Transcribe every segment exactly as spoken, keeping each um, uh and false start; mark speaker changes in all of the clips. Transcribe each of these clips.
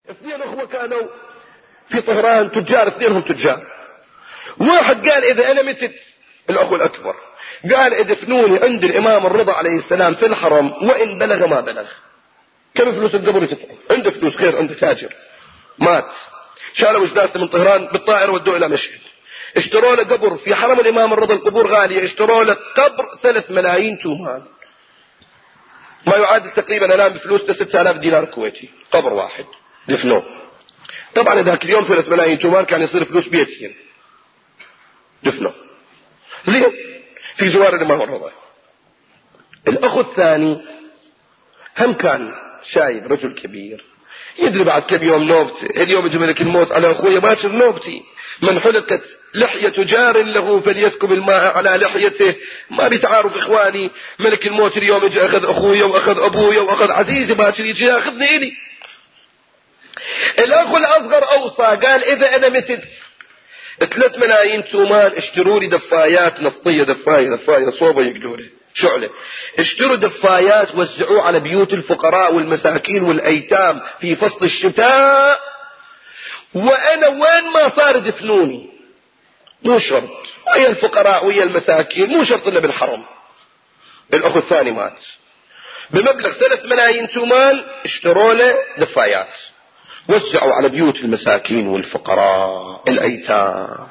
Speaker 1: اثنين اخوة كانوا في طهران تجار، اثنينهم تجار. واحد قال اذا انا متت، الاخو الاكبر قال ادفنوني عند الامام الرضا عليه السلام في الحرم وان بلغ ما بلغ. كم فلوس القبر؟ تسأل. عنده فلوس، خير، عنده تاجر، مات، شالوا اجداسه من طهران بالطائرة ودوه الى مشهد، اشتروا له قبر في حرم الامام الرضا، القبور غالية، اشتروا له قبر ثلاث ملايين تومان، ما يعادل تقريبا الان بفلوسه ستة آلاف دينار كويتي، قبر واحد دفنوه. طبعا ذاك اليوم ثلاث ملايين تومان كان يصير فلوس بيتين. دفنوه زين في جوار الامام الرضا. الاخ الثاني هم كان شايب، رجل كبير، يدري بعد كم يوم نوبته، اليوم يجي ملك الموت على اخويا، باكر نوبتي، من حلقت لحية جار له فليسكب الماء على لحيته، ما بيتعارف اخواني، ملك الموت اليوم يجي اخذ اخويا واخذ ابويا واخذ عزيزي، باكر يجي ياخذني الي. الاخ الاصغر اوصى، قال اذا انا متت ثلاث ملايين تومان اشتروا لي دفايات نفطية، دفاية دفاية صوبة يقدوره شعلة، اشتروا دفايات وزعوه على بيوت الفقراء والمساكين والايتام في فصل الشتاء، وانا وين ما صار دفنوني، مو شرط ويا الفقراء ويا المساكين، مو شرط الا بالحرم. الاخ الثاني مات بمبلغ ثلاث ملايين تومان، اشتروا له دفايات وزعوا على بيوت المساكين والفقراء الايتام.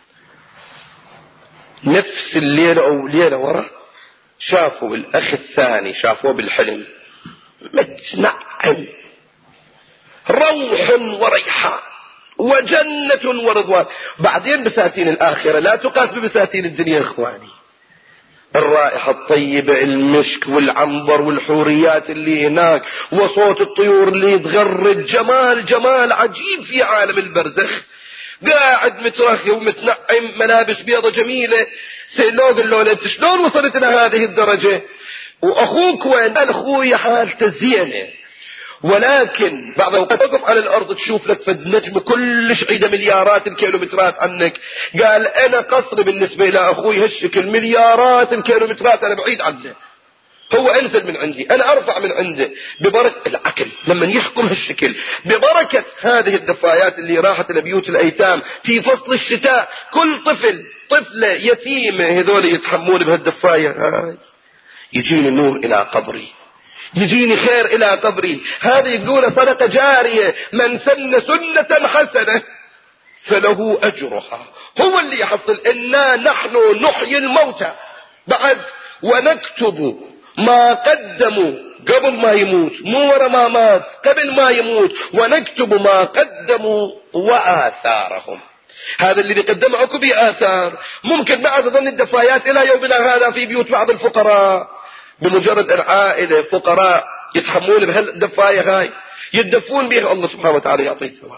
Speaker 1: نفس الليلة او ليلة ورا شافوا الاخ الثاني، شافوه بالحلم متنعم، روح وريحان وجنة ورضوان. بعدين بساتين الآخرة لا تقاس ببساتين الدنيا اخواني، الرائحة الطيبة، المشك والعنبر والحوريات اللي هناك وصوت الطيور اللي يتغرد، جمال جمال عجيب في عالم البرزخ. قاعد مترخي ومتنعم، ملابس بيضة جميلة. سيلوغ اللون انت شلون وصلت الى هذه الدرجة؟ واخوك وين؟ قال اخوي حالته زينة، ولكن بعض الوقت تقف على الارض تشوف لك فد نجم كلش عيده مليارات الكيلومترات عنك. قال انا قصري بالنسبة الى اخوي هالشكل، مليارات الكيلومترات انا بعيد عنه، هو انزل من عندي انا ارفع من عنده. ببركة العقل لما يحكم هالشكل، ببركة هذه الدفايات اللي راحت لبيوت الايتام في فصل الشتاء، كل طفل طفلة يتيمة هذول يتحمون بهالدفاية هاي، يجيني نور الى قبري، يجيني خير الى قبري. هذه يقول صدقة جارية، من سن سنة حسنة فله اجرها، هو اللي يحصل. انا نحن نحيي الموتى بعد ونكتب ما قدموا قبل ما يموت، مو ورا ما مات، قبل ما يموت، ونكتب ما قدموا وآثارهم. هذا اللي بيقدم عقب آثار. ممكن بعد ظن الدفايات إلى يومنا هذا في بيوت بعض الفقراء، بمجرد العائلة فقراء يتحمون بهالدفاية هاي، يدفون بها، الله سبحانه وتعالى يعطيه الثواب.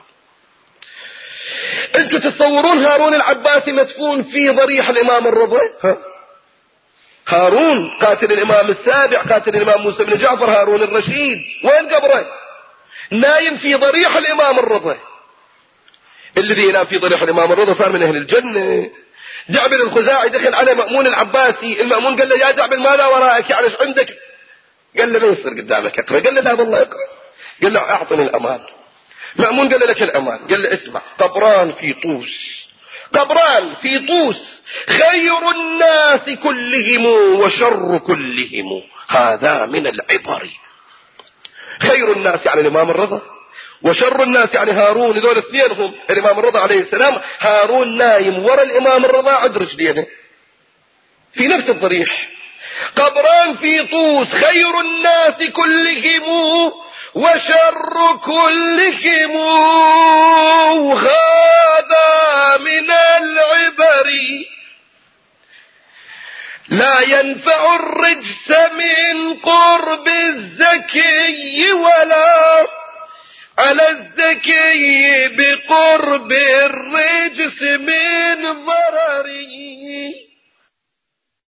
Speaker 1: انتوا تتصورون هارون العباسي مدفون في ضريح الإمام الرضا؟ ها؟ هارون قاتل الإمام السابع، قاتل الإمام موسى بن جعفر، هارون الرشيد، وين قبره؟ نايم في ضريح الإمام الرضا. الذي ينام في ضريح الإمام الرضا صار من أهل الجنة. جعبر الخزاعي دخل على مأمون العباسي، المأمون قال له يا جعبر ما لا وراءك، يعني ايش عندك؟ قال له ما يصير قدامك اقرأ. قال له لا والله اقرأ. قال له اعطني الأمان. مأمون قال له لك الأمان. قال له اسمع، قبران في طوس، قبران في طوس، خير الناس كلهم وشر كلهم، هذا من العبر. خير الناس يعني الإمام الرضا، وشر الناس يعني هارون. هذول اثنينهم الإمام الرضا عليه السلام، هارون نايم ورا الإمام الرضا عد رجلينه في نفس الضريح. قبران في طوس، خير الناس كلهم وشر كلهم، هذا من العبر. لا ينفع الرجس من قرب الزكي، ولا على الزكي بقرب الرجس من ضرره.